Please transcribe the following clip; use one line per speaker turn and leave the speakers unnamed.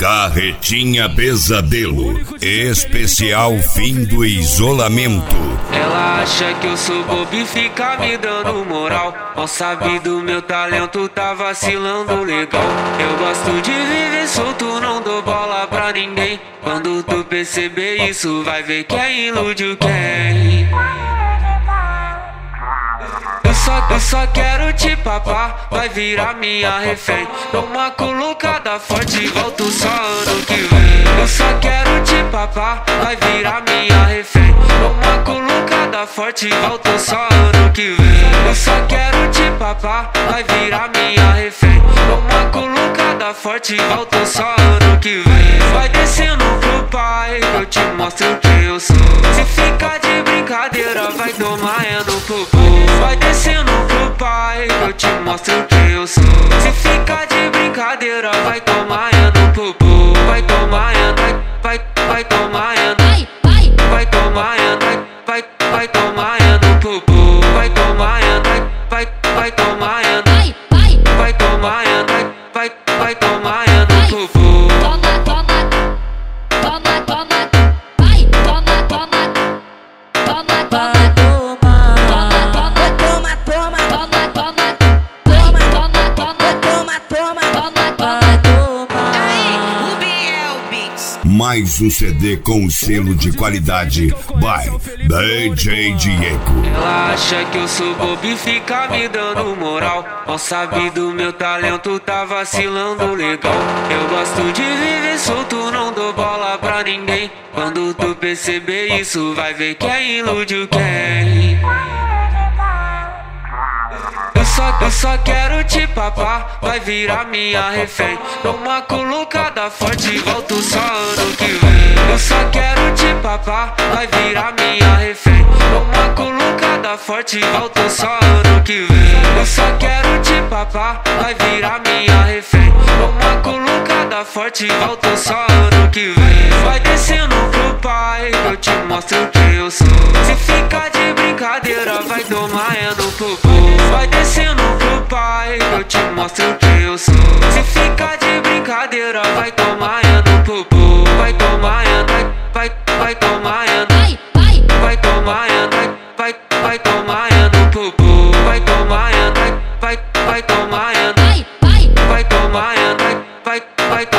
Carretinha Pesadelo, especial fim do isolamento.
Ela acha que eu sou bobo e fica me dando moral. Mal sabe do meu talento, tá vacilando legal. Eu gosto de viver solto, não dou bola pra ninguém. Quando tu perceber isso, vai ver quem iludiu quem. Eu só quero te papar, vai virar minha refém. Dou uma colocada forte, volto só ano que vem. Eu só quero te papar, vai virar minha refém. Dou uma colocada forte, volto só ano que vem. Eu só quero te papar, vai virar minha refém. Dou uma colocada forte, volto só ano que vem. Vai descendo pro pai, que eu te mostro quem eu sou. Se ficar de brincadeira, vai tomar no popô. Vai descendo pro pai, que eu te mostro quem eu sou. Se ficar de brincadeira, vai tomar no popô. Vai tomar vai tomar vai tomar vai tomar no popô. Vai tomar vai tomar vai tomar vai tomar no popô.
Mais um CD com selo de qualidade by DJ Diego.
Ela acha que eu sou bobo e fica me dando moral. Mal sabe do meu talento, tá vacilando legal. Eu gosto de viver solto, não dou bola pra ninguém. Quando tu perceber isso, vai ver quem iludiu quem. Eu só quero te papar, vai virar minha refém. Dou uma colocada forte, volto só ano que vem. Eu só quero te papar, vai virar minha refém. Dou uma colocada forte, volto só ano que vem. Eu só quero te papar, vai virar minha refém. Dou uma colocada forte, volto só ano que vem. Vai descendo pro pai, que eu te mostro quem eu sou. Se ficar de brincadeira, vai tomar no popô. Vai descendo pro pai, que eu te mostro quem eu sou. Se ficar de brincadeira, vai tomar no popô. Vai tomar vai tomar vai tomar vai tomar no popô. Vai tomar vai tomar vai tomar vai